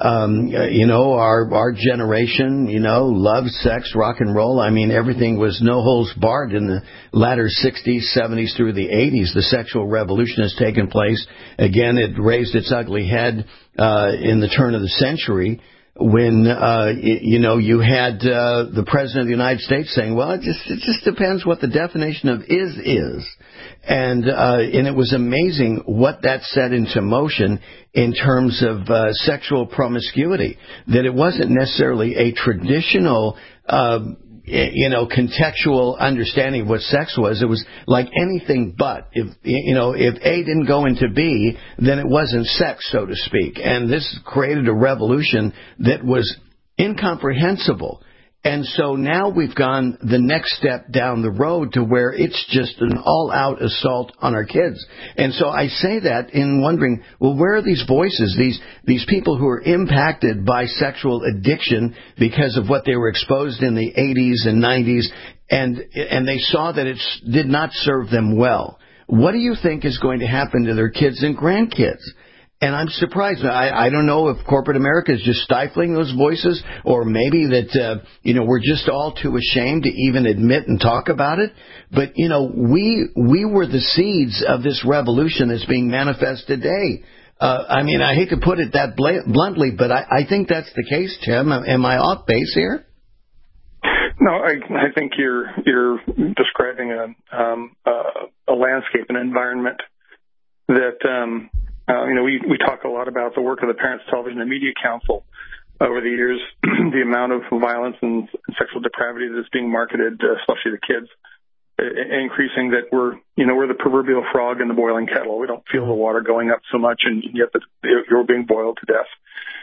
M: Our generation, loved sex, rock and roll. I mean, everything was no holds barred in the latter 60s, 70s through the 80s. The sexual revolution has taken place. Again, it raised its ugly head in the turn of the century, when you had the President of the United States saying, well, it just depends what the definition of is. And it was amazing what that set into motion in terms of sexual promiscuity, that it wasn't necessarily a traditional contextual understanding of what sex was. It was like anything but. If A didn't go into B, then it wasn't sex, so to speak. And this created a revolution that was incomprehensible. And so now we've gone the next step down the road to where it's just an all-out assault on our kids. And so I say that in wondering, well, where are these voices, these people who are impacted by sexual addiction because of what they were exposed in the 80s and 90s, and they saw that it did not serve them well? What do you think is going to happen to their kids and grandkids? And I'm surprised. I don't know if corporate America is just stifling those voices, or maybe that, we're just all too ashamed to even admit and talk about it. But, we were the seeds of this revolution that's being manifest today. I hate to put it that bluntly, but I think that's the case, Tim. Am I off base here?
X: No, I think you're describing a landscape, an environment that, we talk a lot about the work of the Parents Television and Media Council over the years, the amount of violence and sexual depravity that's being marketed, especially to kids, increasing, that we're the proverbial frog in the boiling kettle. We don't feel the water going up so much, and yet you're being boiled to death.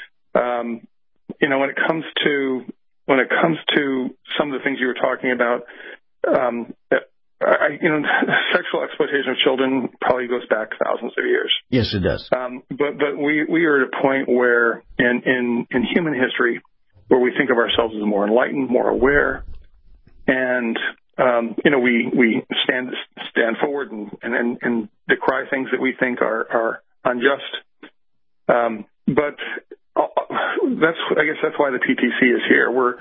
X: When it comes to some of the things you were talking about, sexual exploitation of children probably goes back thousands of years.
M: Yes, it does.
X: But we are at a point where in human history where we think of ourselves as more enlightened, more aware, and we stand forward and decry things that we think are unjust. But I guess that's why the PTC is here. We're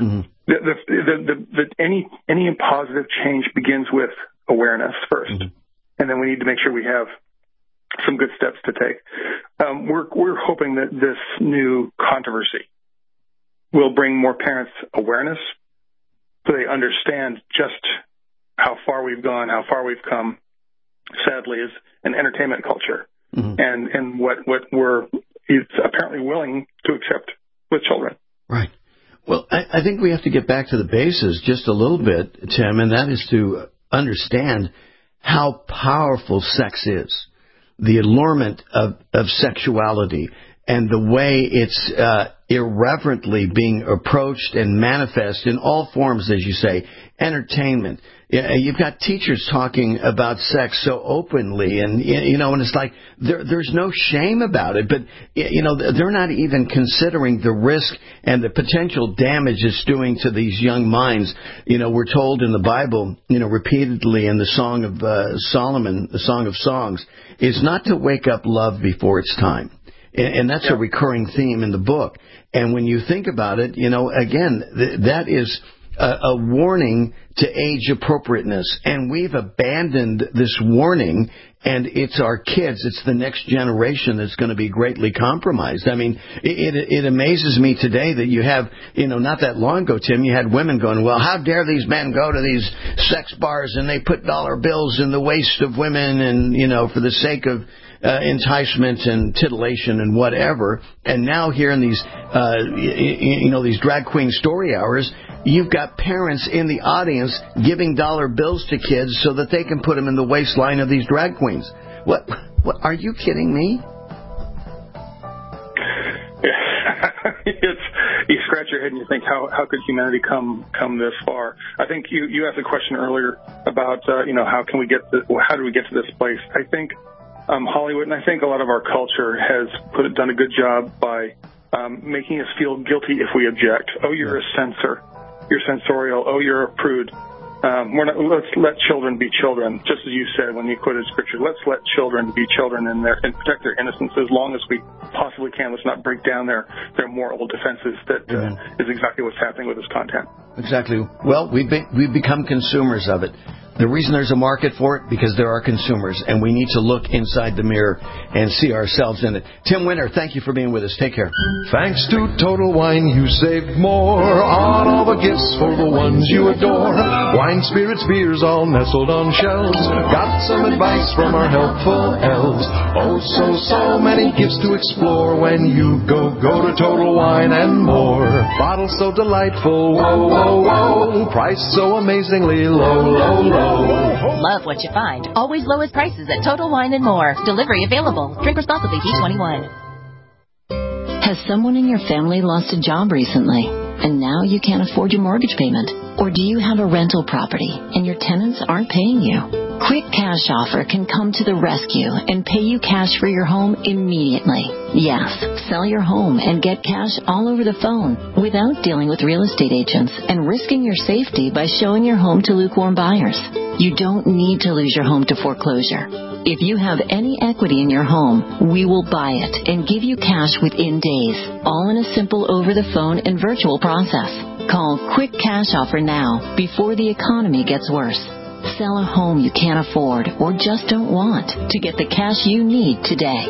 X: any positive change begins with awareness first, and then we need to make sure we have some good steps to take. We're hoping that this new controversy will bring more parents awareness, so they understand just how far we've gone, how far we've come, sadly, as an entertainment culture, and what we're apparently willing to accept with children.
M: Right. Well, I think we have to get back to the basis just a little bit, Tim, and that is to understand how powerful sex is, the allurement of sexuality, and the way it's irreverently being approached and manifest in all forms, as you say, entertainment. You've got teachers talking about sex so openly, and and it's like there's no shame about it, but they're not even considering the risk and the potential damage it's doing to these young minds. We're told in the Bible, repeatedly in the Song of Solomon, the Song of Songs, is not to wake up love before it's time. And that's a recurring theme in the book. And when you think about it, again, that is a warning to age appropriateness. And we've abandoned this warning, and it's our kids, it's the next generation that's going to be greatly compromised. I mean, it amazes me today that you have, not that long ago, Tim, you had women going, well, how dare these men go to these sex bars and they put dollar bills in the waist of women and, for the sake of enticement and titillation and whatever. And now here in these, these drag queen story hours, you've got parents in the audience giving dollar bills to kids so that they can put them in the waistline of these drag queens. What are you kidding me?
X: You scratch your head and you think, how could humanity come this far? I think you asked a question earlier about how do we get to this place? I think Hollywood, and I think a lot of our culture has done a good job by making us feel guilty if we object. Oh, you're a censor. You're censorial. Oh, you're a prude. Let's let children be children, just as you said when you quoted scripture. Let's let children be children and protect their innocence as long as we possibly can. Let's not break down their moral defenses. That is exactly what's happening with this content.
M: Exactly. Well, we've become consumers of it. The reason there's a market for it, because there are consumers, and we need to look inside the mirror and see ourselves in it. Tim Winter, thank you for being with us. Take care.
E: Thanks to Total Wine, you saved more on all the gifts for the ones you adore. Wine, spirits, beers, all nestled on shelves. Got some advice from our helpful elves. Oh, so many gifts to explore when you go to Total Wine and More. Bottles so delightful, whoa, whoa, whoa. Price so amazingly low, low, low.
F: Love what you find. Always lowest prices at Total Wine and More. Delivery available. Drink responsibly. B21.
G: Has someone in your family lost a job recently, and now you can't afford your mortgage payment? Or do you have a rental property and your tenants aren't paying you? Quick Cash Offer can come to the rescue and pay you cash for your home immediately. Yes, sell your home and get cash all over the phone without dealing with real estate agents and risking your safety by showing your home to lukewarm buyers. You don't need to lose your home to foreclosure. If you have any equity in your home, we will buy it and give you cash within days, all in a simple over-the-phone and virtual process. Call Quick Cash Offer now before the economy gets worse. Sell a home you can't afford or just don't want to get the cash you need today.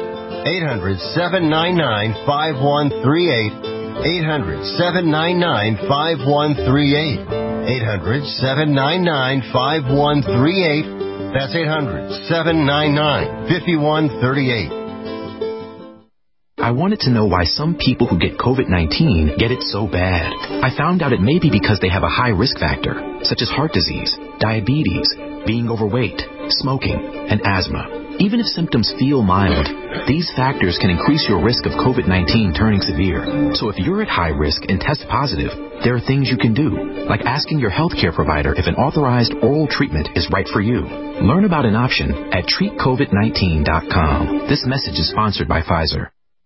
L: 800-799-5138. 800-799-5138. 800-799-5138. That's 800-799-5138.
I: I wanted to know why some people who get COVID-19 get it so bad. I found out it may be because they have a high risk factor, such as heart disease, diabetes, being overweight, smoking, and asthma. Even if symptoms feel mild, these factors can increase your risk of COVID-19 turning severe. So if you're at high risk and test positive, there are things you can do, like asking your healthcare provider if an authorized oral treatment is right for you. Learn about an option at treatcovid19.com. This message is sponsored by Pfizer.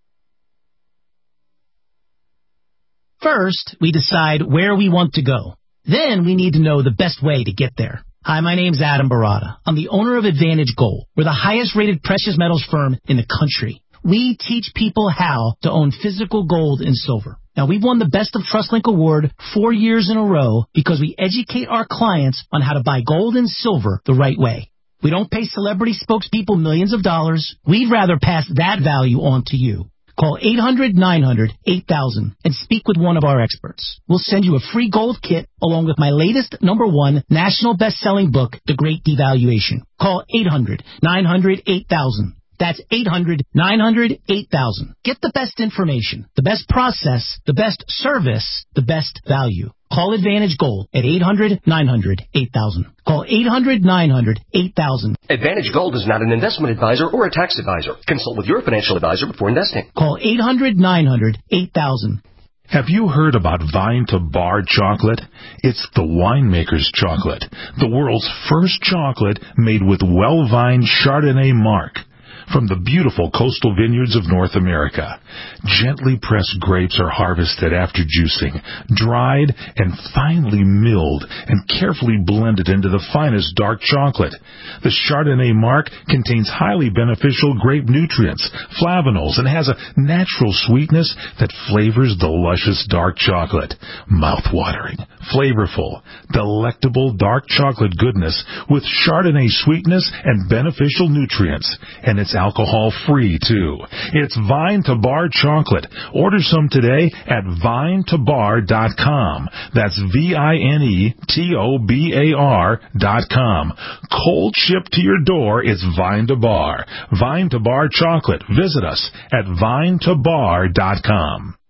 H: First, we decide where we want to go. Then we need to know the best way to get there. Hi, my name's Adam Barada. I'm the owner of Advantage Gold. We're the highest rated precious metals firm in the country. We teach people how to own physical gold and silver. Now, we've won the Best of TrustLink Award 4 years in a row because we educate our clients on how to buy gold and silver the right way. We don't pay celebrity spokespeople millions of dollars. We'd rather pass that value on to you. Call 800-900-8000 and speak with one of our experts. We'll send you a free gold kit along with my latest #1 national best-selling book, The Great Devaluation. Call 800-900-8000. That's 800-900-8000. Get the best information, the best process, the best service, the best value. Call Advantage Gold at 800-900-8000. Call 800-900-8000.
J: Advantage Gold is not an investment advisor or a tax advisor. Consult with your financial advisor before investing.
H: Call 800-900-8000.
K: Have you heard about Vine to Bar chocolate? It's the winemaker's chocolate, the world's first chocolate made with well-vined Chardonnay marc. From the beautiful coastal vineyards of North America, gently pressed grapes are harvested after juicing, dried and finely milled and carefully blended into the finest dark chocolate. The Chardonnay marc contains highly beneficial grape nutrients, flavanols, and has a natural sweetness that flavors the luscious dark chocolate. Mouth-watering, flavorful, delectable dark chocolate goodness with Chardonnay sweetness and beneficial nutrients. And it's alcohol-free, too. It's Vine to Bar chocolate. Order some today at vinetobar.com. That's VINETOBAR.com. Cold shipped to your door, it's Vine to Bar. Vine to Bar chocolate. Visit us at vinetobar.com.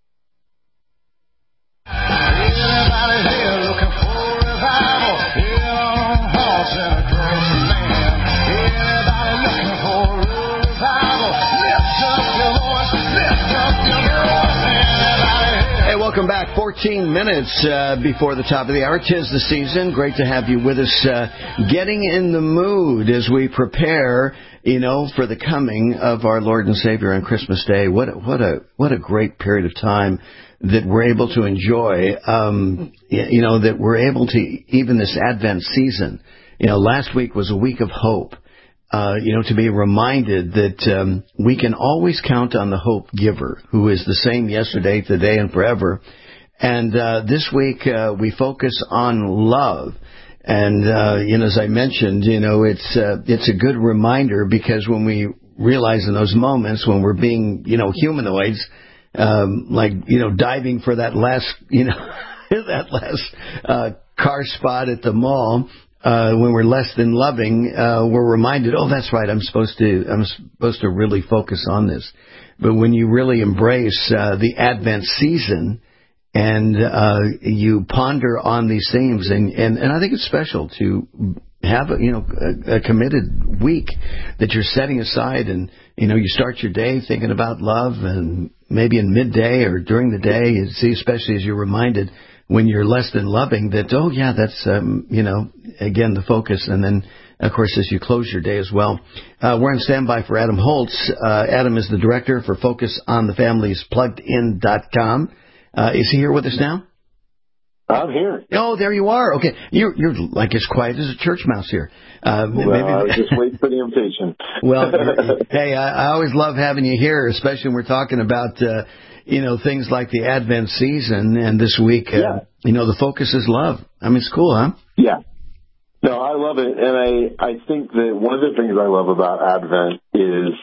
M: Welcome back. 14 minutes before the top of the hour. 'Tis the season. Great to have you with us. Getting in the mood as we prepare, for the coming of our Lord and Savior on Christmas Day. What a great period of time that we're able to enjoy. That we're able to, even this Advent season. Last week was a week of hope. To be reminded that we can always count on the hope giver, who is the same yesterday, today, and forever. And this week we focus on love. And as I mentioned, it's a good reminder, because when we realize in those moments when we're being, humanoids, diving for that last, car spot at the mall. When we're less than loving, we're reminded, oh, that's right, I'm supposed to really focus on this. But when you really embrace the Advent season and you ponder on these themes, and I think it's special to have a committed week that you're setting aside, and you start your day thinking about love, and maybe in midday or during the day, you see, especially as you're reminded when you're less than loving, that, oh, yeah, that's, again, the focus. And then, of course, as you close your day as well. We're on standby for Adam Holtz. Adam is the director for Focus on the Family's PluggedIn.com. Is he here with us now?
Q: I'm here.
M: Oh, there you are. Okay. You're like as quiet as a church mouse here.
Q: I was just waiting for the invitation.
M: Well, hey, I always love having you here, especially when we're talking about things like the Advent season, and this week, the focus is love. I mean, it's cool, huh?
Q: Yeah. No, I love it, and I think that one of the things I love about Advent is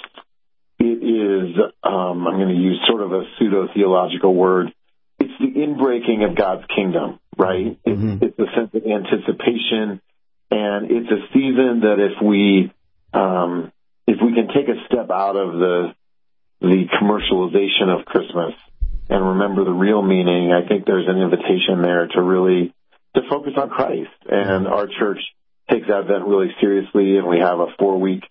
Q: I'm going to use sort of a pseudo-theological word. It's the inbreaking of God's kingdom, right? Mm-hmm. It's a sense of anticipation, and it's a season that if we can take a step out of the commercialization of Christmas and remember the real meaning, I think there's an invitation there to focus on Christ. And our church takes Advent really seriously, and we have a 4-week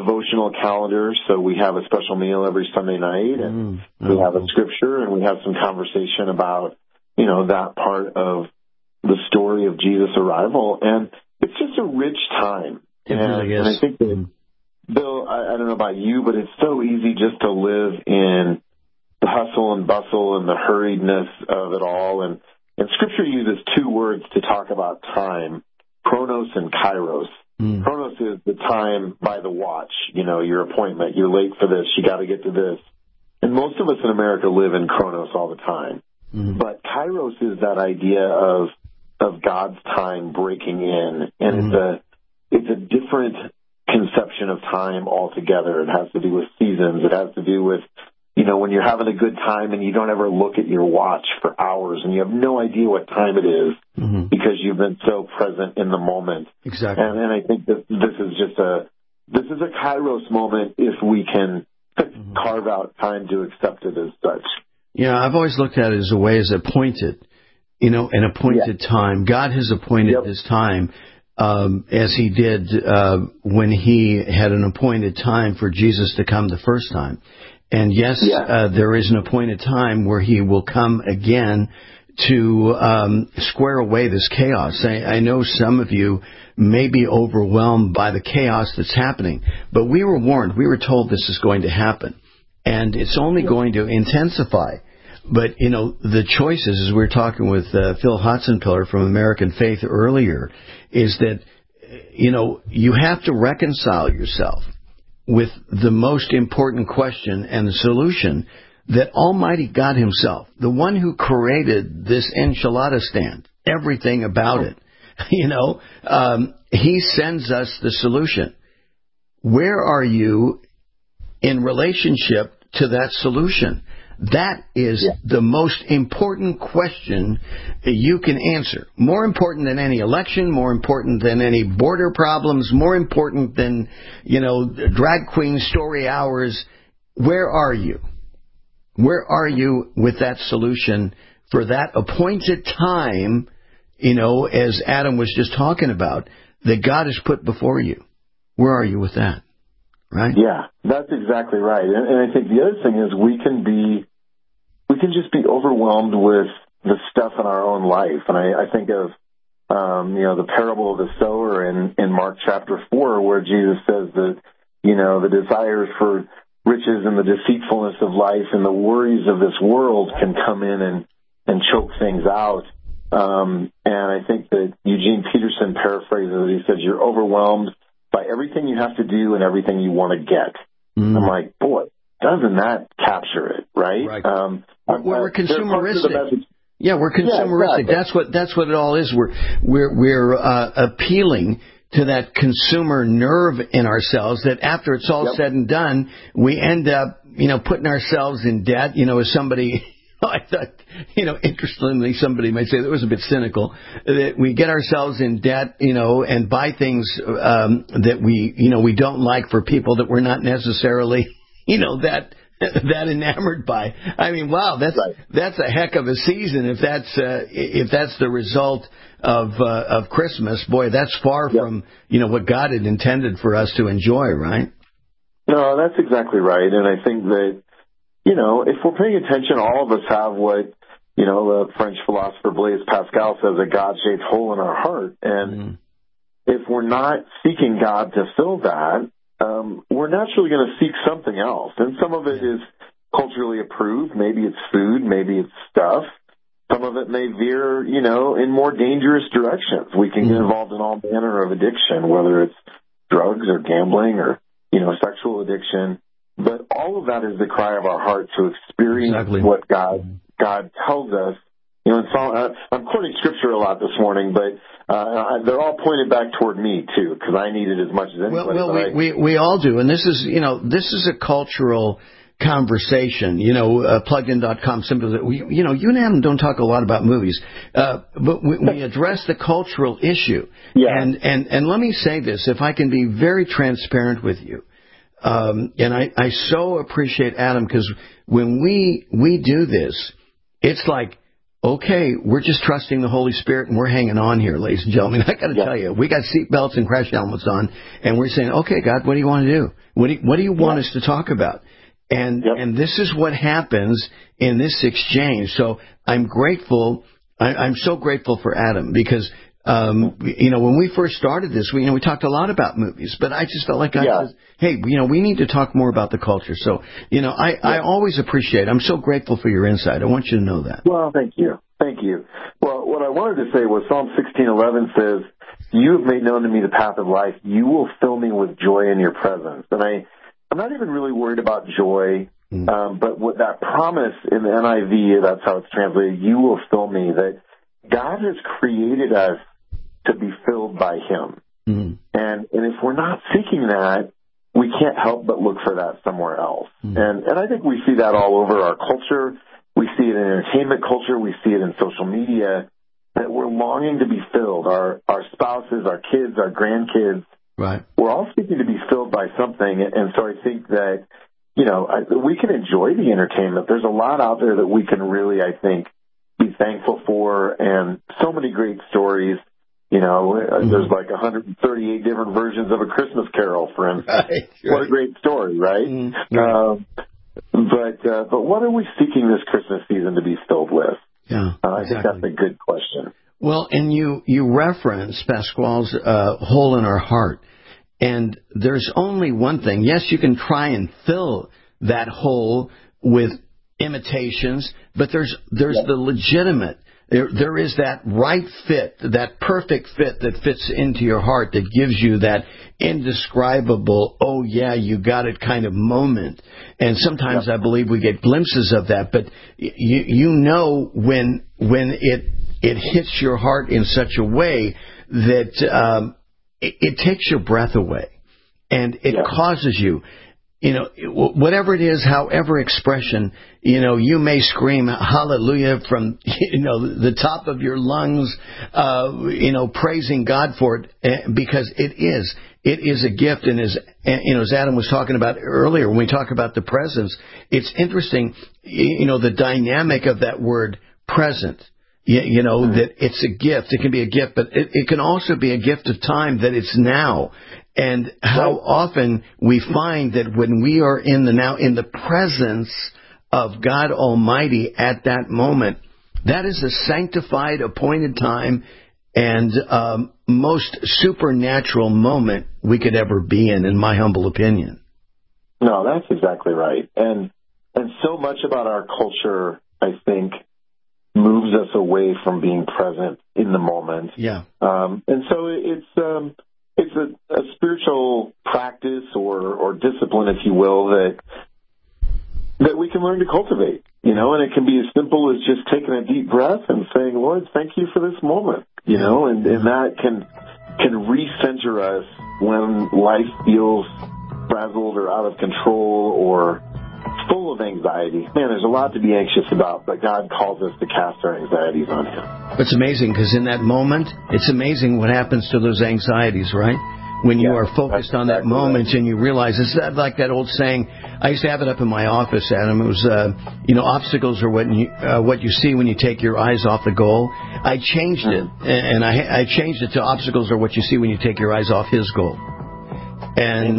Q: devotional calendar. So we have a special meal every Sunday night, and we have a scripture, and we have some conversation about, that part of the story of Jesus' arrival. And it's just a rich time.
M: It really is.
Q: And I think that, Bill, I don't know about you, but it's so easy just to live in the hustle and bustle and the hurriedness of it all. And Scripture uses two words to talk about time, chronos and kairos. Chronos is the time by the watch, your appointment. You're late for this. You got to get to this. And most of us in America live in chronos all the time. But kairos is that idea of God's time breaking in. And it's a different conception of time altogether. It has to do with seasons. It has to do with, when you're having a good time and you don't ever look at your watch for hours and you have no idea what time it is because you've been so present in the moment.
M: Exactly.
Q: And I think that this is a kairos moment if we can carve out time to accept it as such.
M: Yeah, I've always looked at it as a way as appointed, an appointed time. God has appointed this time as he did when he had an appointed time for Jesus to come the first time. And yes, there is an appointed time where he will come again to square away this chaos. I know some of you may be overwhelmed by the chaos that's happening, but we were warned. We were told this is going to happen, and it's only going to intensify. But, the choices, as we were talking with Phil Hotzenpiller from American Faith earlier, is that, you have to reconcile yourself with the most important question and the solution that Almighty God himself, the one who created this enchilada stand, everything about it, he sends us the solution. Where are you in relationship to that solution? That is the most important question that you can answer. More important than any election, more important than any border problems, more important than, drag queen story hours. Where are you? Where are you with that solution for that appointed time, as Adam was just talking about, that God has put before you? Where are you with that? Right?
Q: Yeah, that's exactly right. And I think the other thing is we can just be overwhelmed with the stuff in our own life. And I think of, the parable of the sower in Mark chapter 4, where Jesus says that, the desires for riches and the deceitfulness of life and the worries of this world can come in and choke things out. And I think that Eugene Peterson paraphrases it. He says, you're overwhelmed by everything you have to do and everything you want to get. I'm like, boy, doesn't that capture it, right?
M: We're consumeristic. Yeah, we're consumeristic.
Q: Yeah, exactly.
M: That's what it all is. We're appealing to that consumer nerve in ourselves that after it's all said and done, we end up, putting ourselves in debt. As somebody, I thought, interestingly, somebody might say that was a bit cynical, that we get ourselves in debt, and buy things that we don't like for people that we're not necessarily, that enamored by. I mean, wow, that's a heck of a season if that's the result of Christmas. Boy, that's far from what God had intended for us to enjoy, right?
Q: No, that's exactly right. And I think that if we're paying attention, all of us have what the French philosopher Blaise Pascal says, a God-shaped hole in our heart. And if we're not seeking God to fill that, we're naturally going to seek something else. And some of it is culturally approved. Maybe it's food. Maybe it's stuff. Some of it may veer, in more dangerous directions. We can get involved in all manner of addiction, whether it's drugs or gambling or, sexual addiction. But all of that is the cry of our heart to experience what God tells us. I'm quoting scripture a lot this morning, but they're all pointed back toward me too, because I need it as much as anybody.
M: Well, we all do, and this is a cultural conversation. Pluggedin.com simply. You and Adam don't talk a lot about movies, but we address the cultural issue. Yeah. And let me say this, if I can be very transparent with you. And I so appreciate Adam, because when we do this, it's like okay, we're just trusting the Holy Spirit and we're hanging on here, ladies and gentlemen. I got to tell you, we got seatbelts and crash helmets on, and we're saying, okay, God, what do you want to do? What do you want us to talk about? And this is what happens in this exchange. So I'm grateful. I'm so grateful for Adam because, when we first started this, we talked a lot about movies, but I just felt like God says, hey, we need to talk more about the culture. So, I always appreciate it. I'm so grateful for your insight. I want you to know that.
Q: Well, thank you. Thank you. Well, what I wanted to say was Psalm 16:11 says, you have made known to me the path of life. You will fill me with joy in your presence. And I'm not even really worried about joy, but with that promise in the NIV, that's how it's translated, you will fill me, that God has created us to be filled by Him. And if we're not seeking that, we can't help but look for that somewhere else. And I think we see that all over our culture. We see it in entertainment culture. We see it in social media, that we're longing to be filled. Our spouses, our kids, our grandkids,
M: right?
Q: We're all seeking to be filled by something. And so I think that, we can enjoy the entertainment. There's a lot out there that we can really, I think, be thankful for, and so many great stories. There's like 138 different versions of A Christmas Carol, for instance. Right. What a great story, right? But what are we seeking this Christmas season to be filled with?
M: Yeah,
Q: I think that's a good question.
M: Well, and you reference Pasquale's hole in our heart, and there's only one thing. Yes, you can try and fill that hole with imitations, but there's the legitimate. There is that right fit, that perfect fit that fits into your heart that gives you that indescribable, oh yeah, you got it kind of moment. And sometimes I believe we get glimpses of that, but when it hits your heart in such a way that it takes your breath away, and it causes you. Whatever it is, however expression, you may scream hallelujah from, the top of your lungs, praising God for it, because it is a gift. And as Adam was talking about earlier, when we talk about the presence, it's interesting, the dynamic of that word present. That it's a gift. It can be a gift, but it can also be a gift of time, that it's now. And how often we find that when we are in the presence of God Almighty at that moment, that is a sanctified, appointed time and most supernatural moment we could ever be in my humble opinion.
Q: No, that's exactly right. And so much about our culture, I think, moves us away from being present in the moment.
M: Yeah.
Q: And so it's a spiritual practice or discipline, if you will, that we can learn to cultivate, and it can be as simple as just taking a deep breath and saying, Lord, thank you for this moment, and that can recenter us when life feels frazzled or out of control or full of anxiety. Man, there's a lot to be anxious about, but God calls us to cast our anxieties on Him.
M: It's amazing, because in that moment, it's amazing what happens to those anxieties, right? When you are focused on that moment and you realize, it's like that old saying, I used to have it up in my office, Adam. It was, obstacles are what you see when you take your eyes off the goal. I changed it, and I changed it to obstacles are what you see when you take your eyes off His goal. And,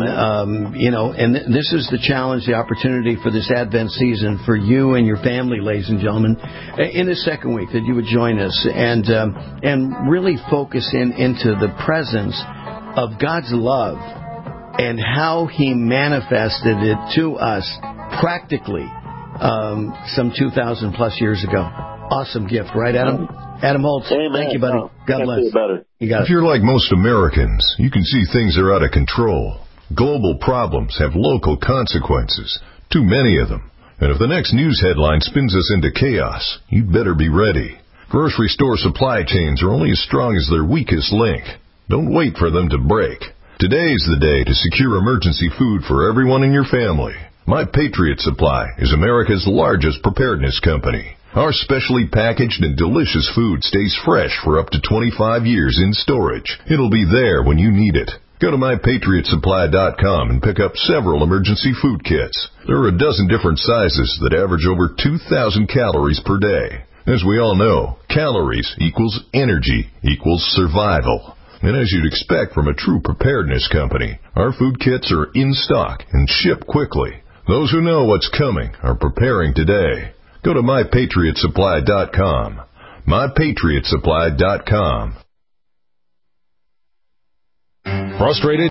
M: this is the challenge, the opportunity for this Advent season for you and your family, ladies and gentlemen, in the second week, that you would join us and really focus into the presence of God's love and how He manifested it to us practically some 2,000 plus years ago. Awesome gift, right, Adam? Adam Holtz, thank you, buddy. God bless. You got it.
C: If you're like most Americans, you can see things are out of control. Global problems have local consequences, too many of them. And if the next news headline spins us into chaos, you'd better be ready. Grocery store supply chains are only as strong as their weakest link. Don't wait for them to break. Today's the day to secure emergency food for everyone in your family. My Patriot Supply is America's largest preparedness company. Our specially packaged and delicious food stays fresh for up to 25 years in storage. It'll be there when you need it. Go to MyPatriotSupply.com and pick up several emergency food kits. There are a dozen different sizes that average over 2,000 calories per day.
O: As we all know, calories equals energy equals survival. And as you'd expect from a true preparedness company, our food kits are in stock and ship quickly. Those who know what's coming are preparing today. Go to MyPatriotSupply.com. MyPatriotSupply.com. Frustrated?